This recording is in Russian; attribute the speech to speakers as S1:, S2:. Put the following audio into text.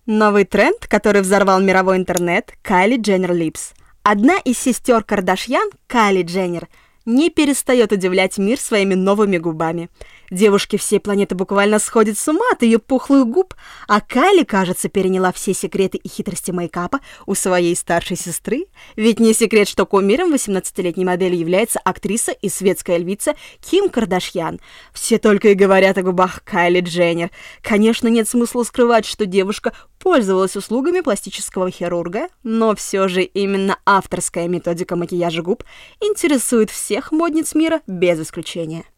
S1: Новый тренд, который взорвал мировой интернет – Кайли Дженнер Lips. Одна из сестер Кардашьян, Кайли Дженнер, не перестает удивлять мир своими новыми губами. Девушки всей планеты буквально сходят с ума от ее пухлых губ, а Кайли, кажется, переняла все секреты и хитрости мейкапа у своей старшей сестры. Ведь не секрет, что кумиром 18-летней модели является актриса и светская львица Ким Кардашьян. Все только и говорят о губах Кайли Дженнер. Конечно, нет смысла скрывать, что девушка пользовалась услугами пластического хирурга, но все же именно авторская методика макияжа губ интересует всех модниц мира без исключения.